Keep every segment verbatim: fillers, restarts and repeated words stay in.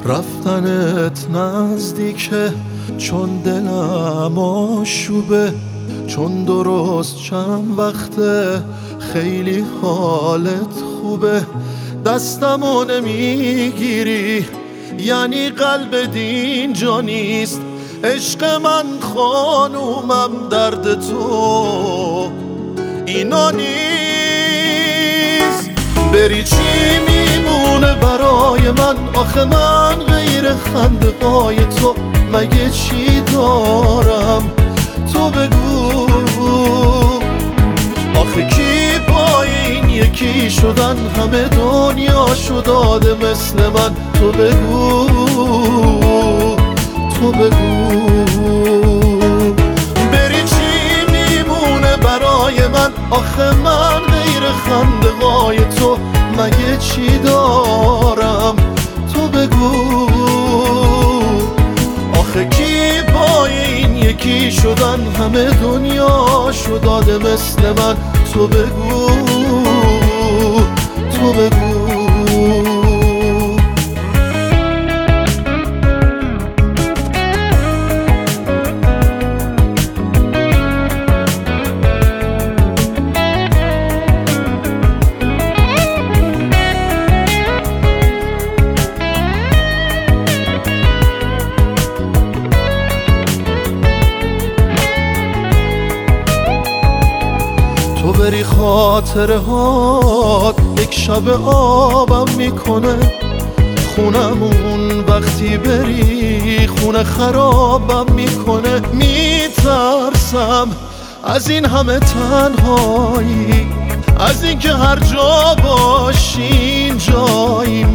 رفتنت نزدیکه چون دلم آشوبه، چون درست چند وقته خیلی حالت خوبه. دستمو نمیگیری یعنی قلب دین جا نیست. عشق من خانومم درد تو اینا نیست. بری چی میمونه برای من؟ آخه من غیر خنده های تو مگه چی دارم؟ تو بگو آخه کی با این یکی شدن همه دنیا شو داده مثل من؟ تو بگو تو بگو بری چی میمونه برای من؟ آخه من غیر خنده های تو مگه چی دارم؟ تو بگو آخه کی با این یکی شدن همه دنیا شو داده مثل من؟ تو بگو تو بگو تو بری خاطره هات یک شب آبم میکنه. خونمون وقتی بری خونه خرابم میکنه. میترسم از این همه تنهایی، از این که هر جا باشیم جایی.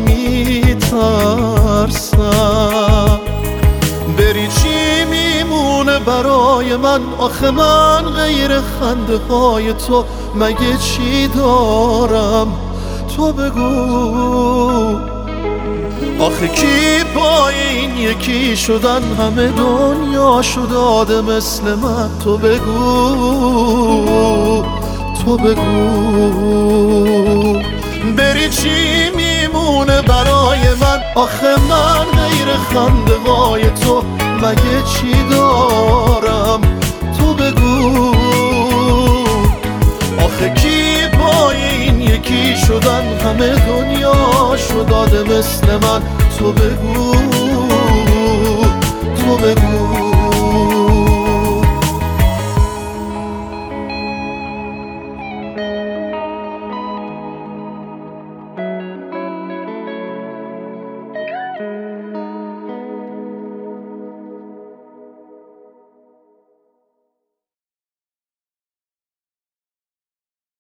میترسم بری چی میمونه برای من؟ آخه من غیر خنده های تو مگه چی دارم؟ تو بگو آخه کی با این یکی شدن همه دنیا شو داده مثل من؟ تو بگو تو بگو بری چی میمونه برای من؟ آخه من غیر خنده های تو مگه چی دارم؟ تو بگو آخه کی با این یکی شدن همه دنیا شو داده مثل من؟ تو بگو تو بگو